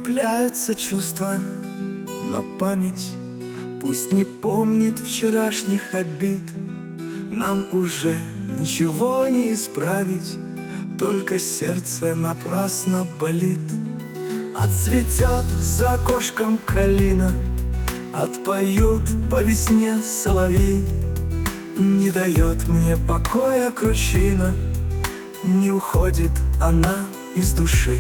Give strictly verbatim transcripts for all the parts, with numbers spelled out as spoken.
притупляются чувства, но память пусть не помнит вчерашних обид. Нам уже ничего не исправить, только сердце напрасно болит. Отцветет за окошком калина, отпоют по весне соловей. Не дает мне покоя кручина, не уходит она из души.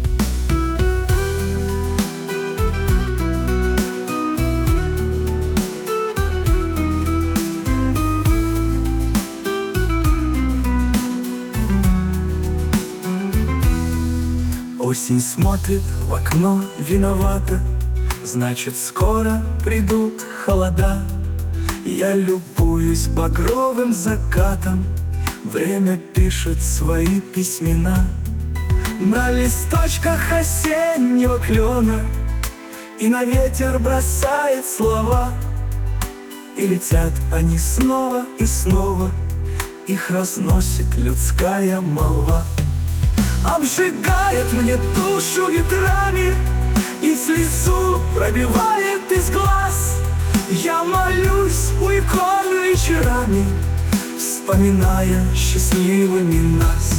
Осень смотрит в окно виновата, значит, скоро придут холода. Я любуюсь багровым закатом, время пишет свои письмена. На листочках осеннего клена и на ветер бросает слова. И летят они снова и снова, их разносит людская молва. Обжигает мне душу ветрами и слезу пробивает из глаз. Я молюсь у икон вечерами, вспоминая счастливыми нас.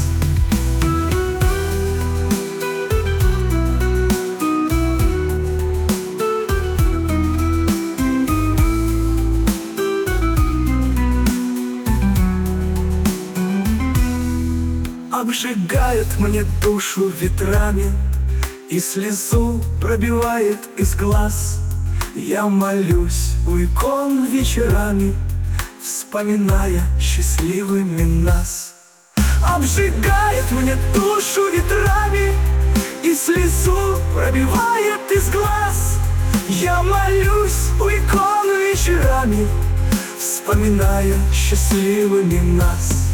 Обжигает мне душу ветрами и слезу пробивает из глаз. Я молюсь у икон вечерами, вспоминая счастливыми нас. Обжигает мне душу ветрами и слезу пробивает из глаз. Я молюсь у икон вечерами, вспоминая счастливыми нас.